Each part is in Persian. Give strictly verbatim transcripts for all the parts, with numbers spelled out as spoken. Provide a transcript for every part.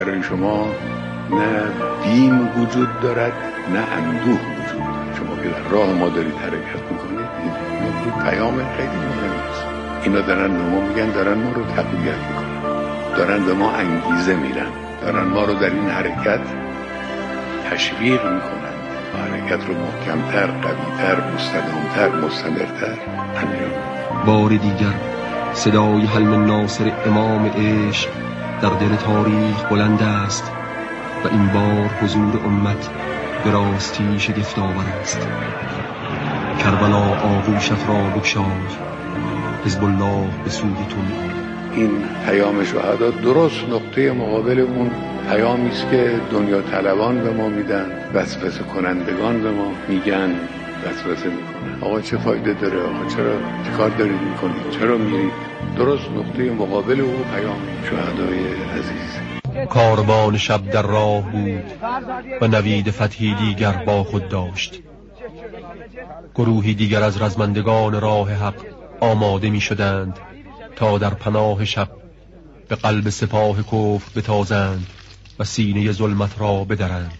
برای شما نه بیم وجود دارد نه اندوه وجود دارد. شما که در راه ما دارید حرکت میکنید این پیام خیلی مهم است. اینا دارن به ما میگن، دارن ما رو تقویت میکنن، دارن به ما انگیزه میرن، دارن ما رو در این حرکت تشویق میکنن، حرکت رو محکمتر، قویتر، مستدامتر، مستمرتر انجام. بار دیگر صدای حلم ناصر امام عشق در دل تاریخ بلند است و این بار حضور امت به راستی شگفت‌آور است. کربلا آغوشت را بگشای، حزب الله به سوی تو می‌آید. این پیام شهدا درست نقطه مقابل اون پیامی است که دنیا طلبان به ما میدن، وسوسه کنندگان به ما میگن، وسوسه میکنن. آقا چه فایده داره؟ آقا چرا چه کار دارید میکنید؟ چرا میرید؟ درست نقطه مقابل او پیام شهدای عزیز. کاروان شب در راه بود و نوید فتحی دیگر با خود داشت. گروهی دیگر از رزمندگان راه حق آماده می شدند تا در پناه شب به قلب سپاه کفر بتازند و سینه ظلمت را بدرند.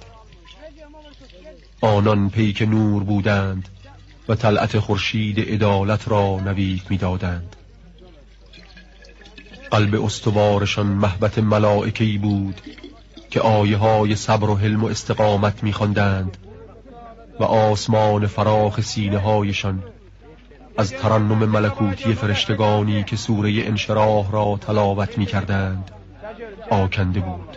آنان پیک نور بودند و طلعت خورشید عدالت را نوید می دادند. قلب استوارشان محبت ملائکه‌ای بود که آیه های صبر و حلم و استقامت می خواندند و آسمان فراخ سینه هایشان از ترنم ملکوتی فرشتگانی که سوره انشراح را تلاوت می کردند آکنده بود.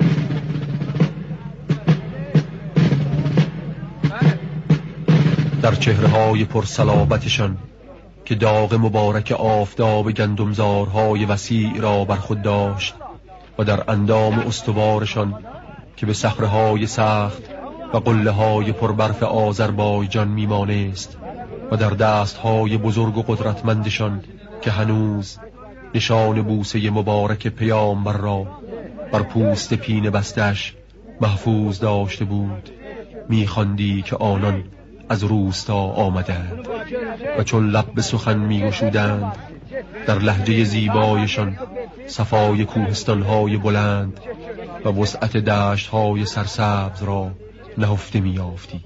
در چهره های پرصلابتشان که داغ مبارک آفتاب گندمزارهای وسیع را بر خود داشت و در اندام استوارشان که به صخره‌های سخت و قله‌های پربرف آذربایجان میمانست و در دستهای بزرگ و قدرتمندشان که هنوز نشان بوسه مبارک پیامبر را بر پوست پینه بستش محفوظ داشته بود، می‌خواندی که آنان از روستا آمدند و چون لب به سخن می‌گشودند در لهجه زیبایشان صفای کوهستان‌های بلند و وسعت دشت‌های سرسبز را نهفته می‌یافتی.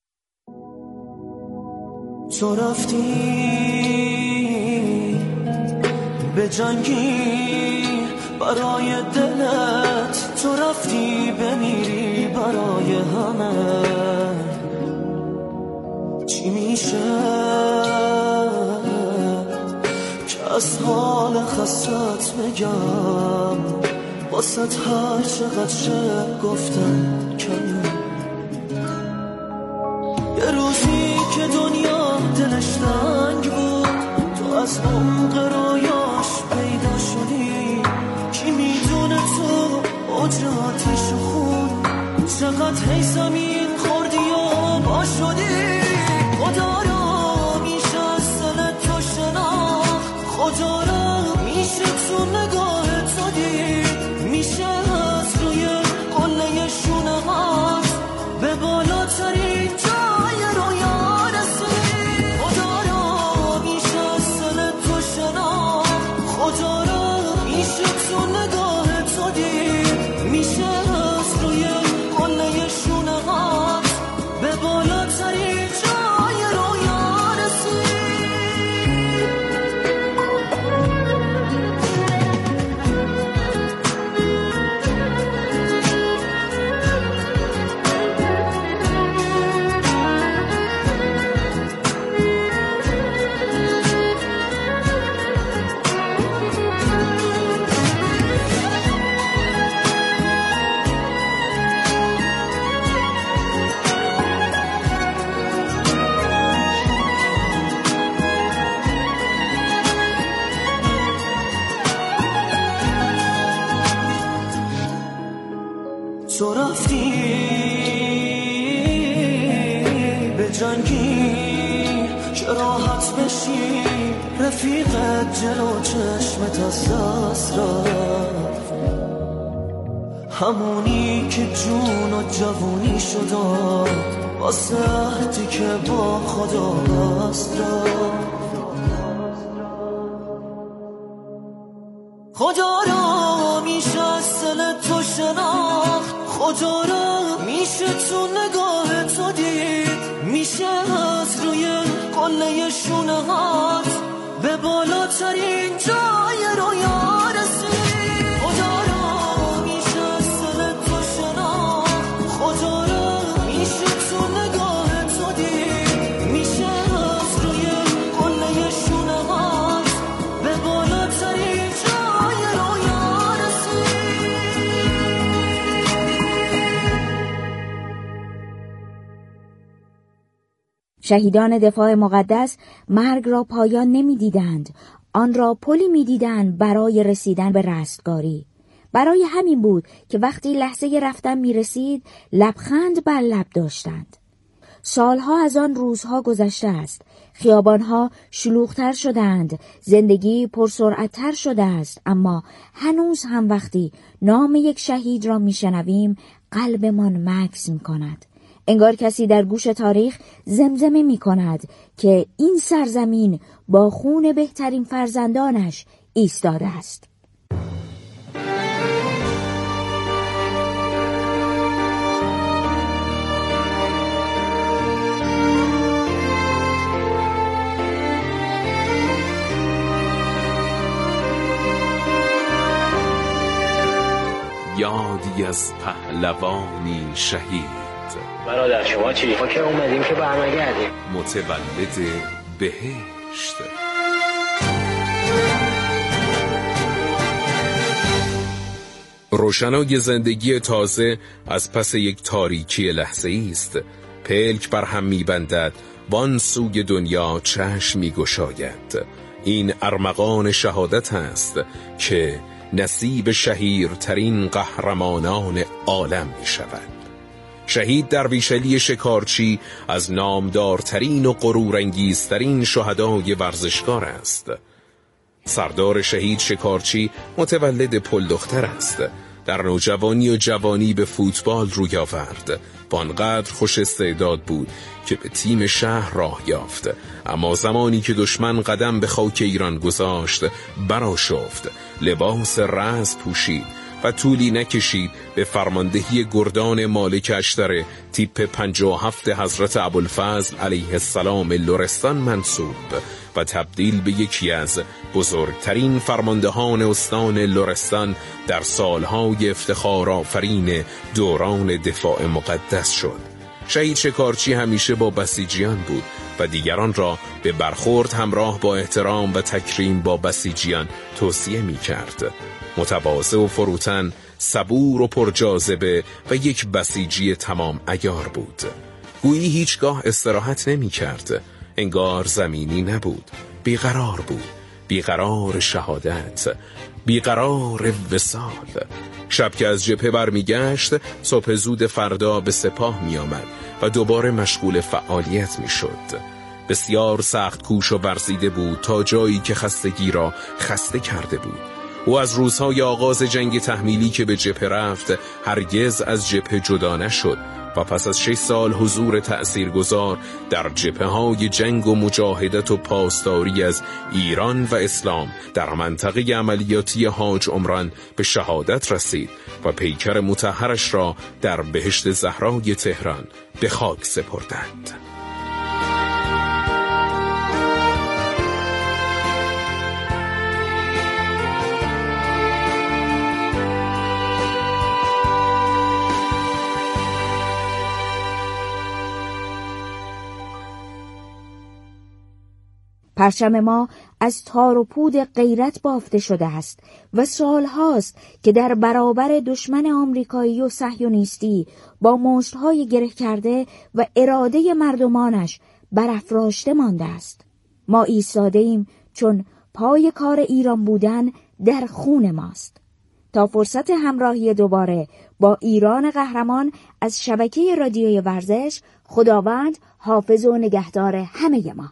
تو رفتی به جنگی برای دلت، تو رفتی بمیری برای همه. چی میشه که از حال خستت بگم، واسه هر چقدر شب گفتم کمی. یه روزی که دنیا دلش تنگ بود، تو از عمق رایاش پیدا شدی. کی میدونه تو اوج آتیش و خون چقدر هی زمین خوردی و با شدی. خدا را میشه از دل تو شناخت، خدا را میشه تو نگاه تو دید، میشه از روی قله شونه هست به بالاترین جای رویا رسید. خدا را میشه از دل تو شناخت، خدا را میشه تو نگاه تو دید، میشه از روی قله شونه هست به بالاترین جای رویا رسید. تو رفتی به جنگی که راحت بشی، رفیقت جلو چشمت از دست رفت، همونی که جون و جوونی شد واسه عهدی که با خدا بست رفت. خدا را میشه از دل تو شناخت، خدا رو میشه تو نگاه تو دید، میشه از روی قله شونه هات به بالاترین جای رویا رسید. خدا رو میشه از دل تو شناخت، خدا رو میشه تو نگاه تو دید، میشه از روی قله شونه هات به بالاترین جای رویا رسید. شهیدان دفاع مقدس مرگ را پایان نمی دیدند، آن را پلی می دیدند برای رسیدن به رستگاری. برای همین بود که وقتی لحظه رفتن می رسید لبخند بر لب داشتند. سالها از آن روزها گذشته است، خیابانها شلوغتر شدند، زندگی پرسرعتتر شده است، اما هنوز هم وقتی نام یک شهید را می شنویم قلبمان مکث می کند. انگار کسی در گوش تاریخ زمزمه می کند که این سرزمین با خون بهترین فرزندانش ایستاده است. یادی از پهلوانی شهید. برادر شما چی؟ ما که اومدیم که برنگردیم. متولد بهشت. روشنای زندگی تازه از پس یک تاریکی لحظه‌ای است. پلک بر هم می‌بندد، وان سوی دنیا چشم می‌گشاید. این ارمغان شهادت است که نصیب شهیرترین قهرمانان عالم می‌شود. شهید درویش علی شکارچی از نامدارترین و غرورانگیزترین شهدای ورزشکار است. سردار شهید شکارچی متولد پلدختر است. در نوجوانی و جوانی به فوتبال روی آورد. بانقدر خوش استعداد بود که به تیم شهر راه یافت، اما زمانی که دشمن قدم به خاک ایران گذاشت برآشفت، لباس رزم پوشید و طولی نکشید به فرماندهی گردان مالک اشتر تیپ پنجاه و هفت حضرت ابوالفضل علیه السلام لرستان منصوب و تبدیل به یکی از بزرگترین فرماندهان استان لرستان در سالهای افتخار آفرین دوران دفاع مقدس شد. شهید شکارچی همیشه با بسیجیان بود و دیگران را به برخورد همراه با احترام و تکریم با بسیجیان توصیه می کرد. متواضع و فروتن، صبور و پرجاذبه و یک بسیجی تمام عیار بود. گویی هیچگاه استراحت نمی کرد. انگار زمینی نبود. بیقرار بود. بیقرار شهادت، بیقرار وصال. شب که از جبهه برمیگشت، صبح زود فردا به سپاه می آمد و دوباره مشغول فعالیت می شد. بسیار سخت کوش و ورزیده بود تا جایی که خستگی را خسته کرده بود. او از روزهای آغاز جنگ تحمیلی که به جبهه رفت هرگز از جبهه جدا نشد و پس از شش سال حضور تأثیرگذار در جبهه‌های جنگ و مجاهدت و پاسداری از ایران و اسلام در منطقه عملیاتی حاج عمران به شهادت رسید و پیکر مطهرش را در بهشت زهرای تهران به خاک سپردند. پرچم ما از تار و پود غیرت بافته شده است و سال هاست که در برابر دشمن آمریکایی و صهیونیستی با مشت‌های گره کرده و اراده مردمانش برافراشته مانده است. ما ایستاده ایم چون پای کار ایران بودن در خون ماست. تا فرصت همراهی دوباره با ایران قهرمان از شبکه رادیوی ورزش، خداوند حافظ و نگهدار همه ما.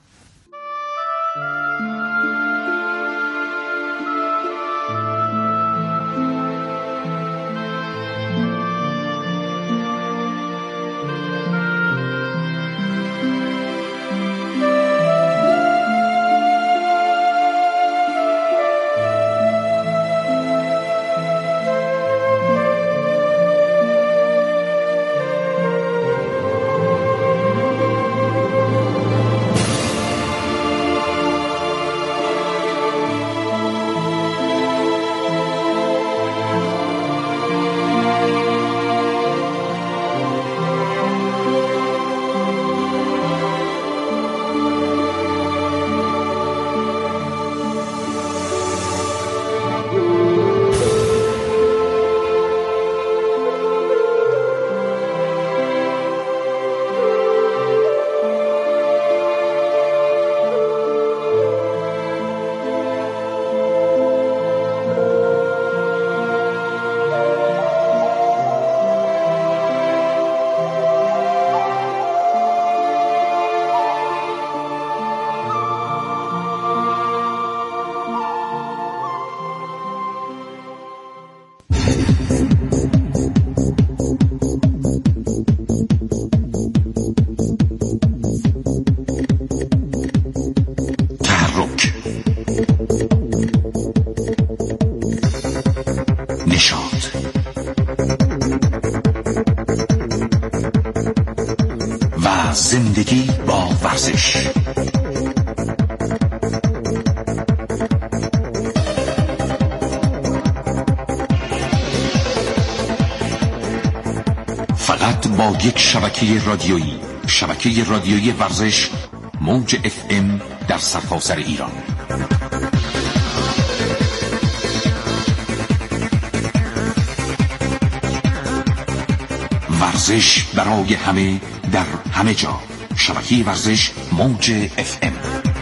و زندگی با ورزش. فقط با یک شبکه رادیویی، شبکه رادیویی ورزش، موج اف ام در سرتاسر ایران. ورزش برای همه در همه جا. شبکه ورزش موج اف ام.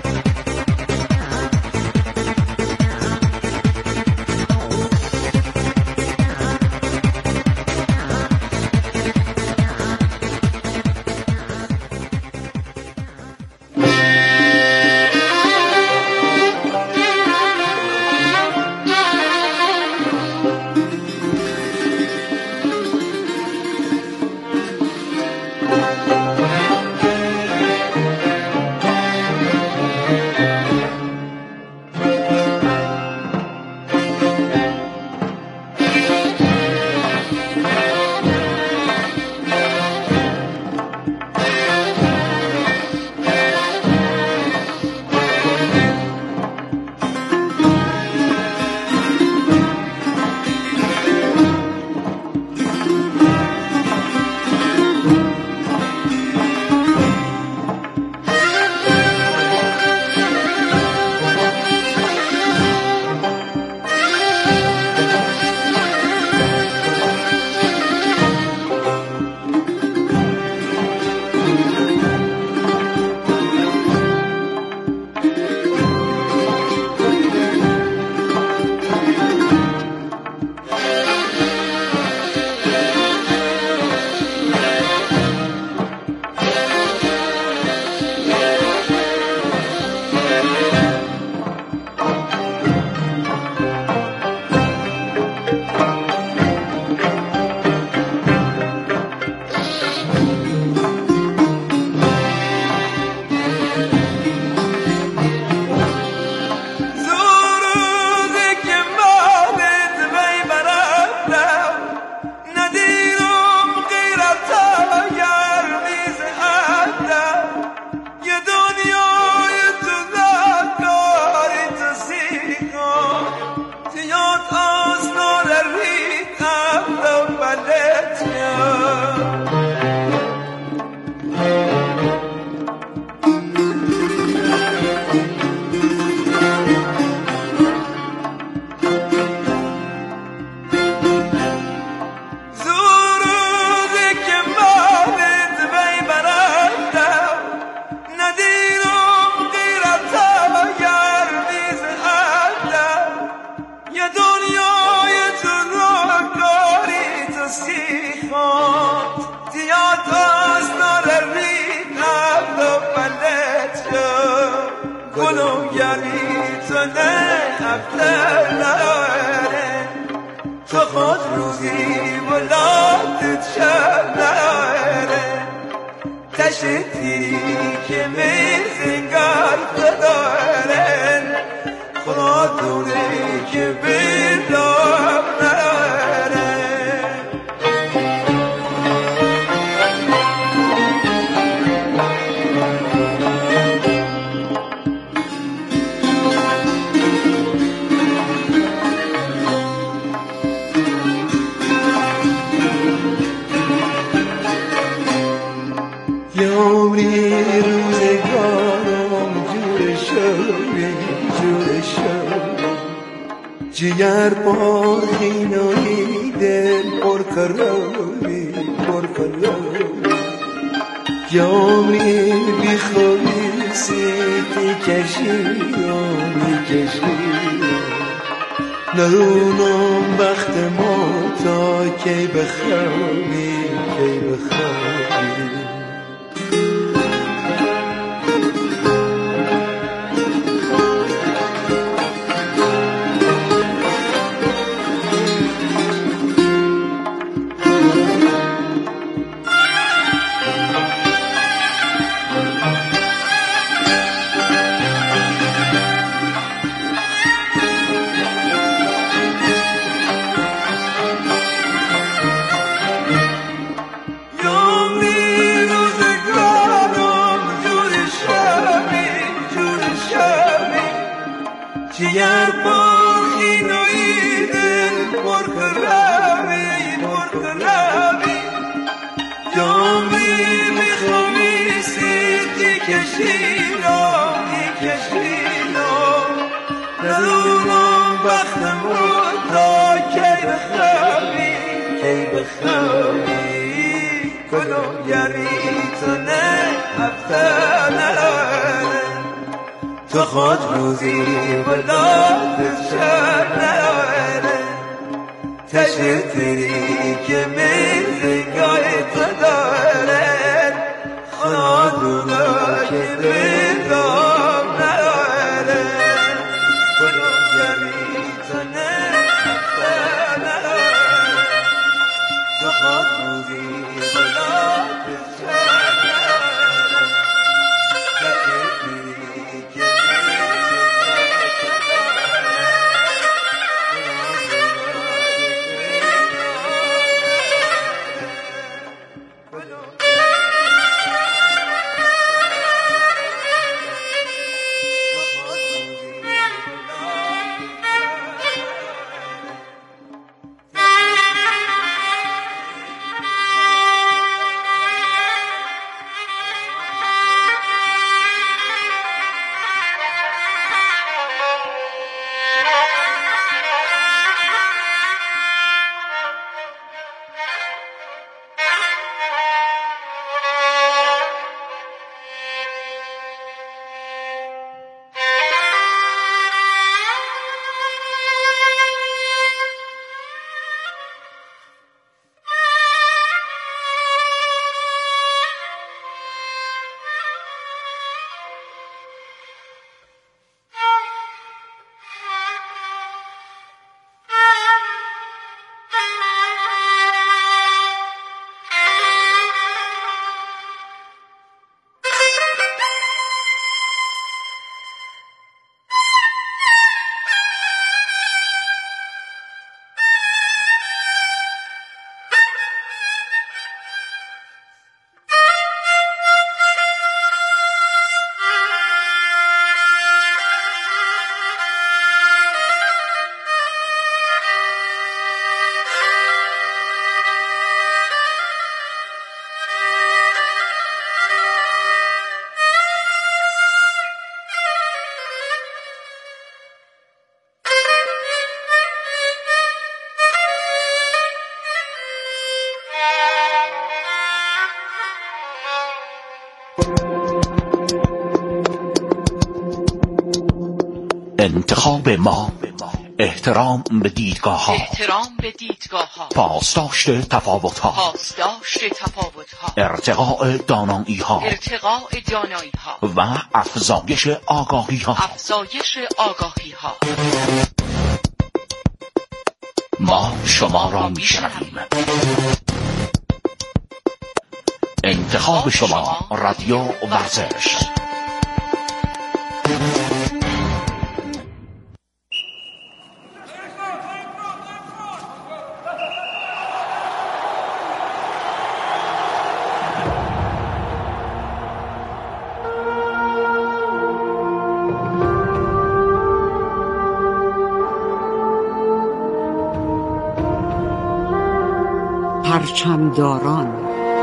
جگر پاهینایی دل پر قراری پر قراری یامری بی خوری سیتی کشی یامی کشی نرونم بخت ما تا کی بخوابی کی بخوابی میکشیدم میکشیدم ندونم بختمون تا کی بخوابی کی بخوابی کدوم یاری تو نه هفته نداره تو خود روزی بلاد شد نداره تشتری که من زنگای تو داره خودونا که بندام نداره کدوم یاری تو نه هفته نداره تو خود روزی بلاد شد نداره تشتری که انتخاب ما احترام به دیدگاه ها احترام به دیدگاه ها پاسداشت تفاوت ها پاسداشت تفاوت ها ارتقاء دانایی ها ارتقاء دانایی ها و افزایش آگاهی ها افزایش آگاهی ها ما شما را می شنویم. انتخاب شما رادیو ورزش. پرچمداران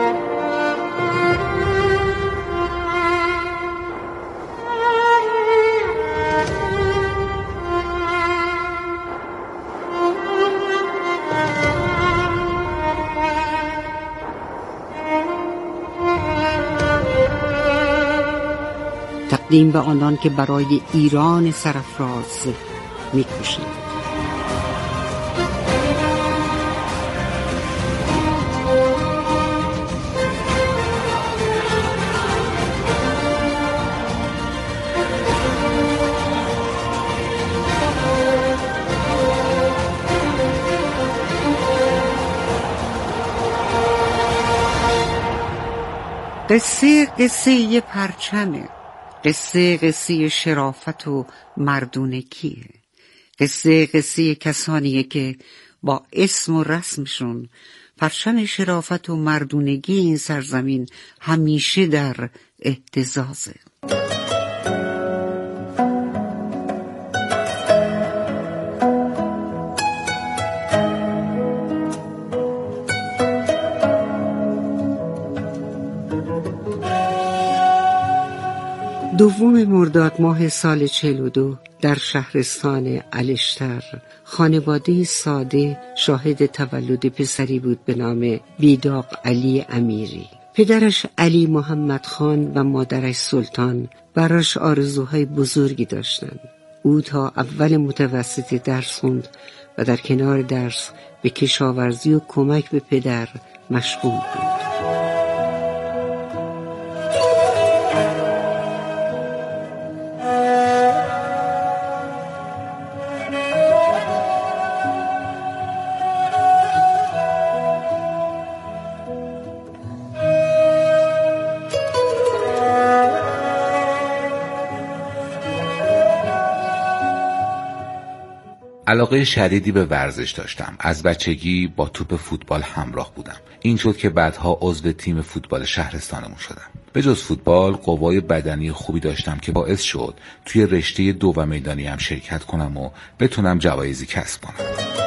تقدیم به آنان که برای ایران سرافراز می‌کوشند. قصه قصه پرچمه، قصه قصه شرافت و مردونگیه، قصه قصه کسانیه که با اسم و رسمشون پرچم شرافت و مردونگی این سرزمین همیشه در اهتزازه. دوم مرداد ماه سال چهل و دو در شهرستان الشتر خانواده ساده شاهد تولد پسری بود به نام بیداق علی امیری. پدرش علی محمد خان و مادرش سلطان براش آرزوهای بزرگی داشتند. او تا اول متوسط درس خوند و در کنار درس به کشاورزی و کمک به پدر مشغول بود. علاقه شدیدی به ورزش داشتم. از بچگی با توپ فوتبال همراه بودم. این شد که بعدها عضو تیم فوتبال شهرستانمون شدم. به جز فوتبال قوای بدنی خوبی داشتم که باعث شد توی رشته دو و میدانی هم شرکت کنم و بتونم جوایزی کسب کنم.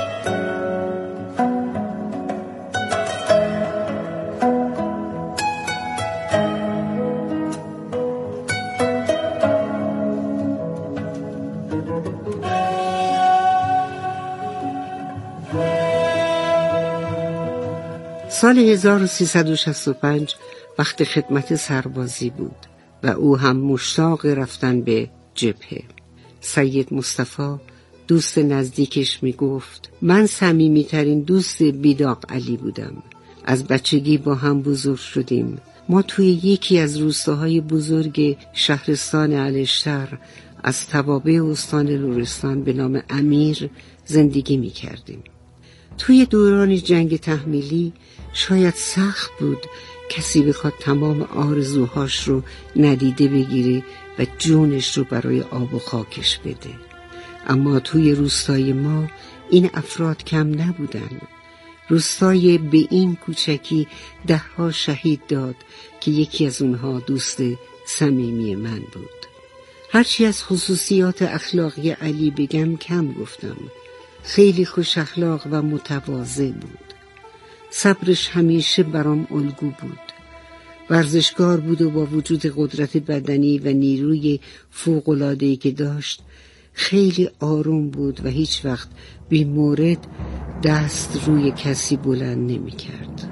سال هزار و سیصد و شصت و پنج وقت خدمت سربازی بود و او هم مشتاق رفتن به جبهه. سید مصطفی دوست نزدیکش می گفت من صمیمی‌ترین دوست بیداق علی بودم. از بچگی با هم بزرگ شدیم. ما توی یکی از روستاهای بزرگ شهرستان الشتر از توابع استان لرستان به نام امیر زندگی می کردیم. توی دوران جنگ تحمیلی شاید سخت بود کسی بخواد تمام آرزوهاش رو ندیده بگیره و جونش رو برای آب و خاکش بده. اما توی روستای ما این افراد کم نبودن. روستای به این کوچکی ده ها شهید داد که یکی از اونها دوست صمیمی من بود. هرچی از خصوصیات اخلاقی علی بگم کم گفتم. خیلی خوش اخلاق و متواضع بود. صبرش همیشه برام الگو بود. ورزشکار بود و با وجود قدرت بدنی و نیروی فوق‌العاده‌ای که داشت خیلی آروم بود و هیچ وقت بی مورد دست روی کسی بلند نمی کرد.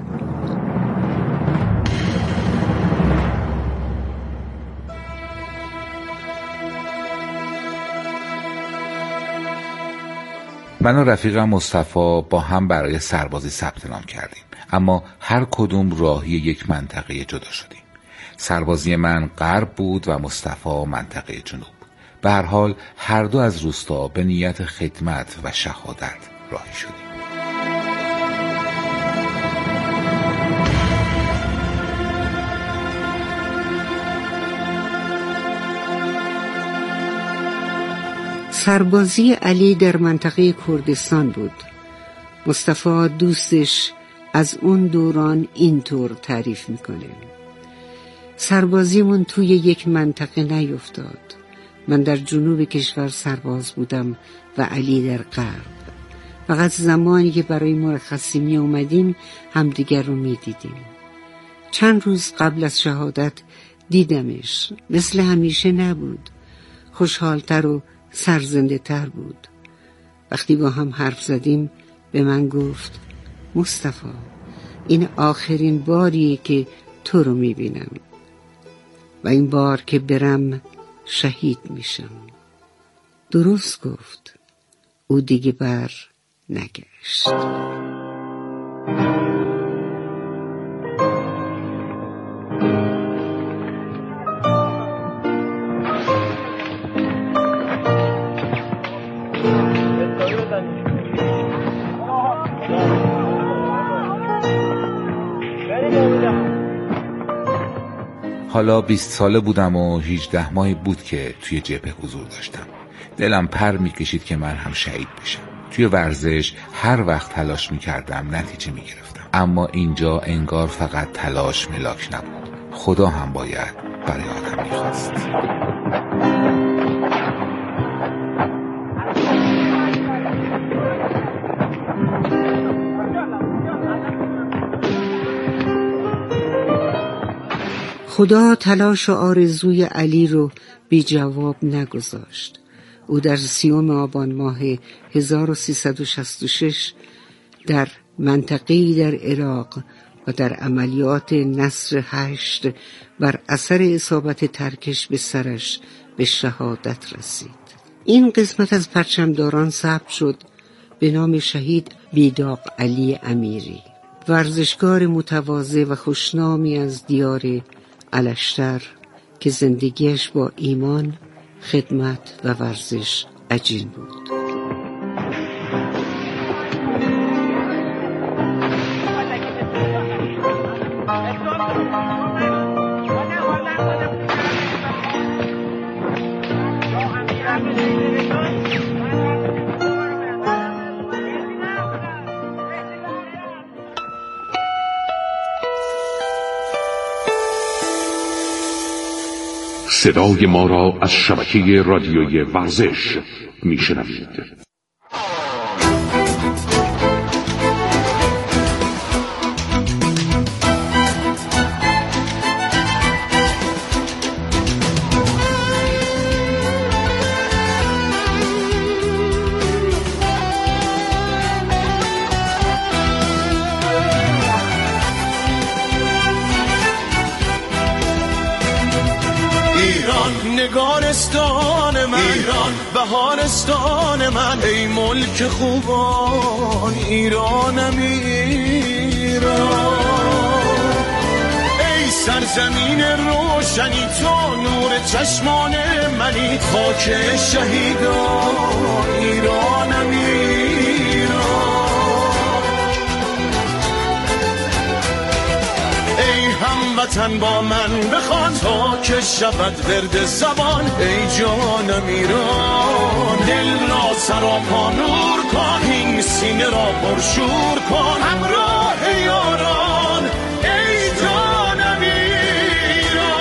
من و رفیقم مصطفی با هم برای سربازی ثبت نام کردیم، اما هر کدوم راهی یک منطقه جدا شدیم. سربازی من غرب بود و مصطفی منطقه جنوب. به هر حال هر دو از روستا به نیت خدمت و شهادت راهی شدیم. سربازی علی در منطقه کردستان بود. مصطفی دوستش از اون دوران اینطور تعریف میکنه: سربازیمون توی یک منطقه نیفتاد. من در جنوب کشور سرباز بودم و علی در غرب. فقط زمانی که برای مرخصی می اومدیم همدیگر رو می دیدیم. چند روز قبل از شهادت دیدمش. مثل همیشه نبود. خوشحالتر و سرزنده تر بود. وقتی با هم حرف زدیم به من گفت: مصطفی، این آخرین باریه که تو رو می بینم و این بار که برم شهید میشم. درست گفت. او دیگه بر نگشت. حالا بیست ساله بودم و هجده ماهی بود که توی جبهه حضور داشتم. دلم پر میکشید که من هم شهید بشم. توی ورزش هر وقت تلاش میکردم نتیجه میگرفتم، اما اینجا انگار فقط تلاش ملاک نبود. خدا هم باید برای آدم میخواست. خدا تلاش و آرزوی علی رو بی جواب نگذاشت. او در سیوم آبان ماه هزار و سیصد و شصت و شش در منطقه‌ای در عراق و در عملیات نصر هشت بر اثر اصابت ترکش به سرش به شهادت رسید. این قسمت از پرچمداران ثبت شد به نام شهید بیداق علی امیری، ورزشکار متواضع و خوشنامی از دیار الشتر که زندگیش با ایمان، خدمت و ورزش عجین بود. صدای ما را از شبکه رادیویی ورزش میشنوید. نگارستان من، ایران بهارستان من، ای ملک خوبان ایرانم ایران. ای سرزمین روشنی تو نور چشمان منی، خاک شهیدان ایرانم ایران. هموطن با من بخوان تا که شود ورد زبان، ای جانم ایران. دل را سراپا نور کن، این سینه را پرشور کن، همراه یاران ای جانم ایران.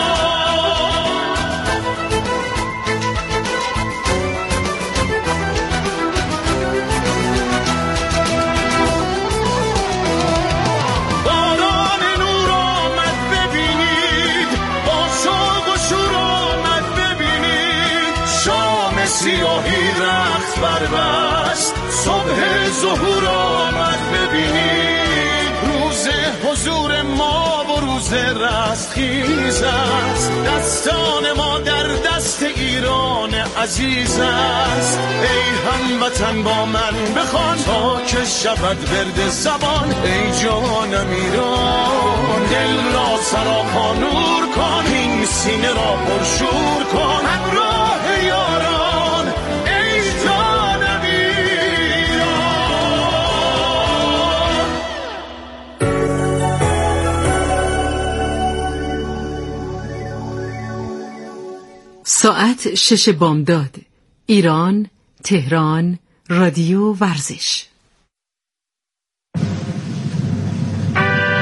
سیاهی رخت بربست، صبح ظهور آمد ببینید. روز حضور ما و روز رستخیز است، دستان ما در دست ایران عزیز است. ای هموطن با من بخوان تا که شود ورد زبان، ای جانم ایران. دل را سراپا نور کن، این سینه را پرشور کن، همراه یاران ساعت شش بامداد. ایران، تهران، رادیو ورزش.